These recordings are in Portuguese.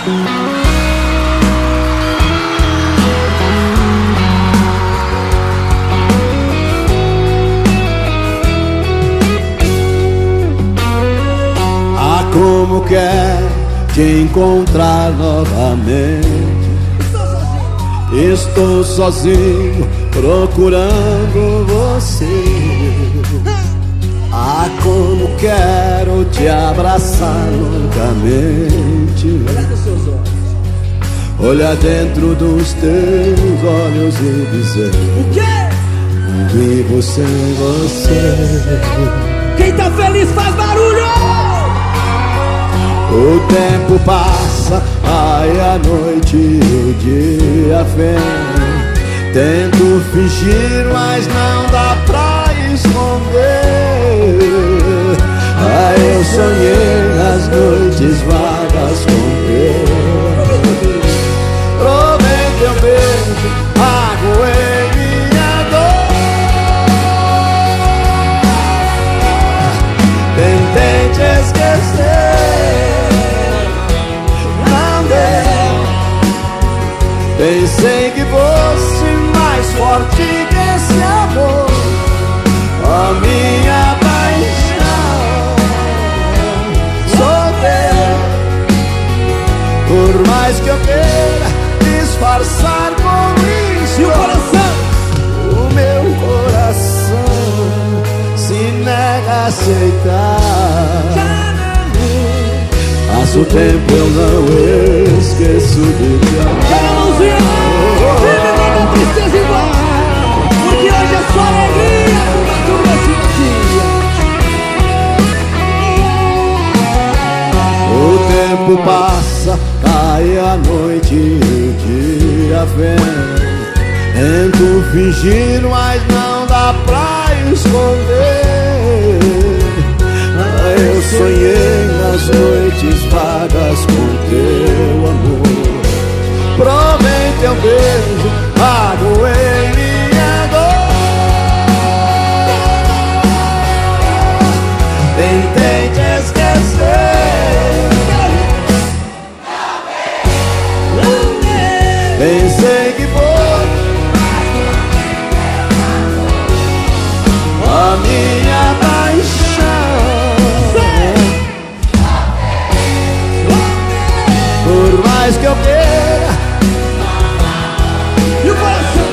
Como quer te encontrar novamente? Estou sozinho procurando você. Ah, como quero te abraçar loucamente. Olhar dentro dos teus olhos e dizer: o quê? Vivo sem você. Quem tá feliz faz barulho! O tempo passa, ai a noite e o dia vem. Tento fingir, mas não dá pra esconder. Ah, eu sonhei as noites vagas com Deus. Provei teu beijo, magoei minha dor. Tentei te esquecer, pensei que fosse mais forte que esse amor, a minha paixão. Sou teu, por mais que eu queira disfarçar com isso. E o coração? O meu coração se nega a aceitar. Passo o tempo, eu não esqueço de te amar. Pega a mãozinha, vive toda tristeza igual, porque hoje é só alegria no Mato Grosso do Sul. O tempo passa, cai a noite e o dia vem. Tento fingir, mas não dá pra esconder. Eu sonhei nas noites vagas com teu amor. Provei teu beijo, magoei minha dor. Tentei te esquecer, pensei que foi a minha paixão. Por mais que eu queira. E o coração?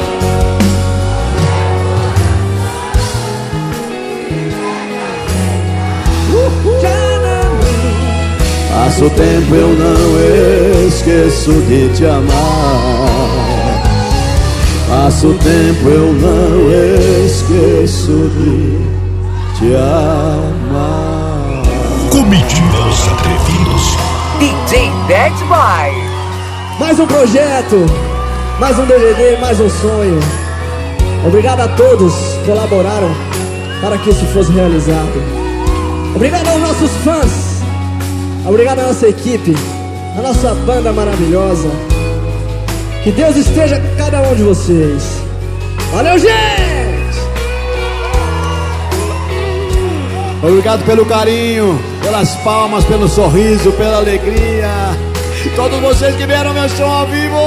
Passa o tempo, eu não esqueço de te amar. Passa o tempo, eu não esqueço de te amar. Comitivos atrevidos. DJ Bad Boy. Mais um projeto, mais um DVD, mais um sonho. Obrigado a todos que colaboraram para que isso fosse realizado. Obrigado aos nossos fãs. Obrigado à nossa equipe, à nossa banda maravilhosa. Que Deus esteja com cada um de vocês. Valeu, gente! Obrigado pelo carinho, pelas palmas, pelo sorriso, pela alegria. Todos vocês que vieram meu show ao vivo.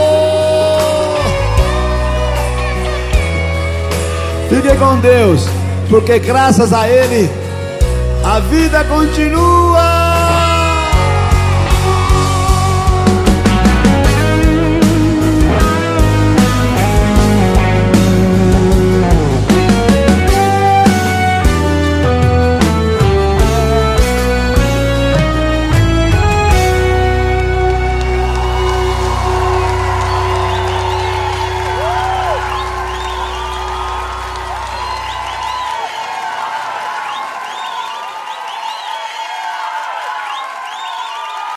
Fiquem com Deus, porque graças a Ele a vida continua.